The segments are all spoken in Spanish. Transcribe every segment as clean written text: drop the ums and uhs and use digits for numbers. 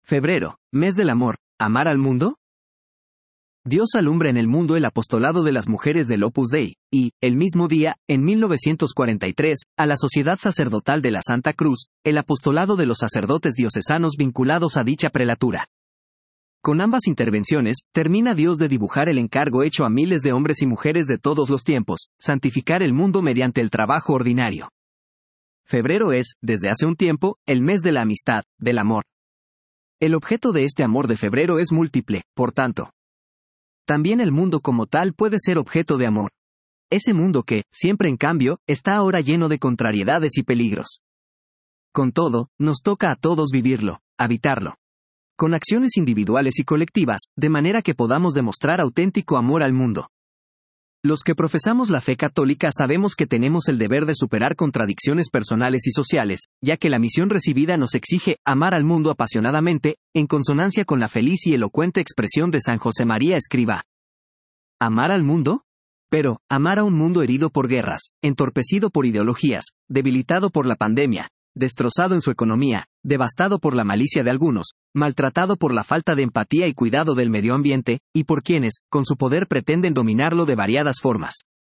Febrero, mes del amor. ¿Amar al mundo? Dios alumbra en el mundo el apostolado de las mujeres del Opus Dei, y, el mismo día, en 1943, a la Sociedad Sacerdotal de la Santa Cruz, el apostolado de los sacerdotes diocesanos vinculados a dicha prelatura. Con ambas intervenciones, termina Dios de dibujar el encargo hecho a miles de hombres y mujeres de todos los tiempos, santificar el mundo mediante el trabajo ordinario. Febrero es, desde hace un tiempo, el mes de la amistad, del amor. El objeto de este amor de febrero es múltiple, por tanto. También el mundo como tal puede ser objeto de amor. Ese mundo que, siempre en cambio, está ahora lleno de contrariedades y peligros. Con todo, nos toca a todos vivirlo, habitarlo. Con acciones individuales y colectivas, de manera que podamos demostrar auténtico amor al mundo. Los que profesamos la fe católica sabemos que tenemos el deber de superar contradicciones personales y sociales, ya que la misión recibida nos exige amar al mundo apasionadamente, en consonancia con la feliz y elocuente expresión de San José María Escrivá. ¿Amar al mundo? Pero, amar a un mundo herido por guerras, entorpecido por ideologías, debilitado por la pandemia, destrozado en su economía, devastado por la malicia de algunos, maltratado por la falta de empatía y cuidado del medio ambiente, y por quienes, con su poder pretenden dominarlo de variadas formas.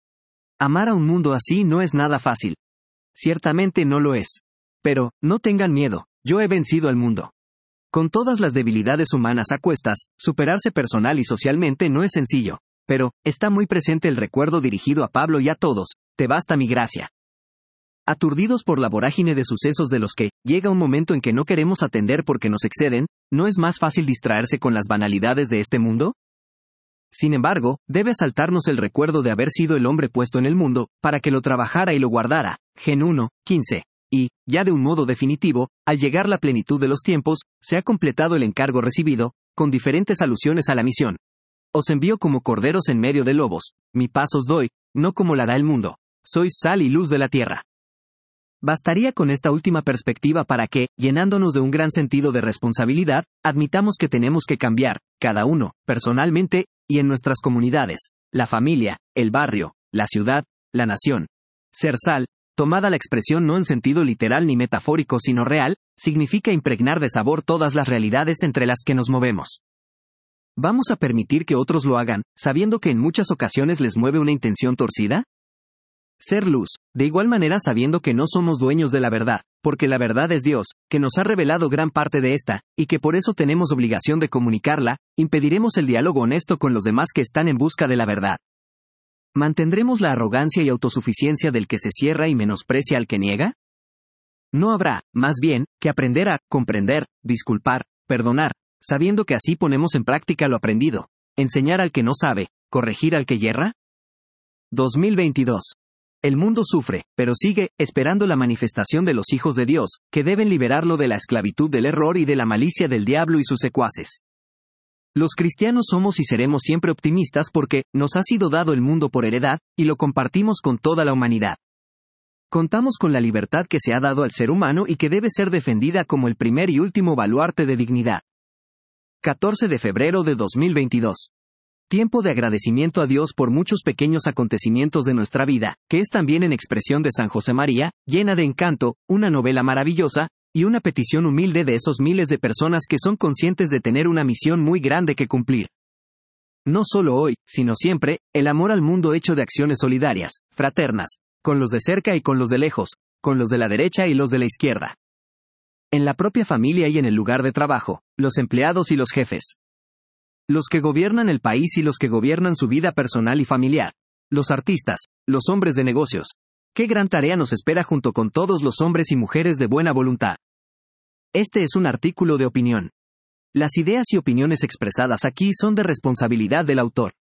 Amar a un mundo así no es nada fácil. Ciertamente no lo es. Pero, no tengan miedo, yo he vencido al mundo. Con todas las debilidades humanas a cuestas, superarse personal y socialmente no es sencillo, pero, está muy presente el recuerdo dirigido a Pablo y a todos, te basta mi gracia. Aturdidos por la vorágine de sucesos de los que, llega un momento en que no queremos atender porque nos exceden, ¿no es más fácil distraerse con las banalidades de este mundo? Sin embargo, debe asaltarnos el recuerdo de haber sido el hombre puesto en el mundo, para que lo trabajara y lo guardara, Gen 1, 15. Y, ya de un modo definitivo, al llegar la plenitud de los tiempos, se ha completado el encargo recibido, con diferentes alusiones a la misión. Os envío como corderos en medio de lobos, mi paz os doy, no como la da el mundo. Sois sal y luz de la tierra. Bastaría con esta última perspectiva para que, llenándonos de un gran sentido de responsabilidad, admitamos que tenemos que cambiar, cada uno, personalmente, y en nuestras comunidades, la familia, el barrio, la ciudad, la nación. Ser sal, tomada la expresión no en sentido literal ni metafórico sino real, significa impregnar de sabor todas las realidades entre las que nos movemos. ¿Vamos a permitir que otros lo hagan, sabiendo que en muchas ocasiones les mueve una intención torcida? Ser luz, de igual manera sabiendo que no somos dueños de la verdad, porque la verdad es Dios, que nos ha revelado gran parte de esta, y que por eso tenemos obligación de comunicarla, impediremos el diálogo honesto con los demás que están en busca de la verdad. ¿Mantendremos la arrogancia y autosuficiencia del que se cierra y menosprecia al que niega? No habrá, más bien, que aprender a comprender, disculpar, perdonar, sabiendo que así ponemos en práctica lo aprendido, enseñar al que no sabe, corregir al que yerra. 2022. El mundo sufre, pero sigue, esperando la manifestación de los hijos de Dios, que deben liberarlo de la esclavitud del error y de la malicia del diablo y sus secuaces. Los cristianos somos y seremos siempre optimistas porque, nos ha sido dado el mundo por heredad, y lo compartimos con toda la humanidad. Contamos con la libertad que se ha dado al ser humano y que debe ser defendida como el primer y último baluarte de dignidad. 14 de febrero de 2022. Tiempo de agradecimiento a Dios por muchos pequeños acontecimientos de nuestra vida, que es también en expresión de San José María, llena de encanto, una novela maravillosa, y una petición humilde de esos miles de personas que son conscientes de tener una misión muy grande que cumplir. No solo hoy, sino siempre, el amor al mundo hecho de acciones solidarias, fraternas, con los de cerca y con los de lejos, con los de la derecha y los de la izquierda. En la propia familia y en el lugar de trabajo, los empleados y los jefes. Los que gobiernan el país y los que gobiernan su vida personal y familiar. Los artistas, los hombres de negocios. Qué gran tarea nos espera junto con todos los hombres y mujeres de buena voluntad. Este es un artículo de opinión. Las ideas y opiniones expresadas aquí son de responsabilidad del autor.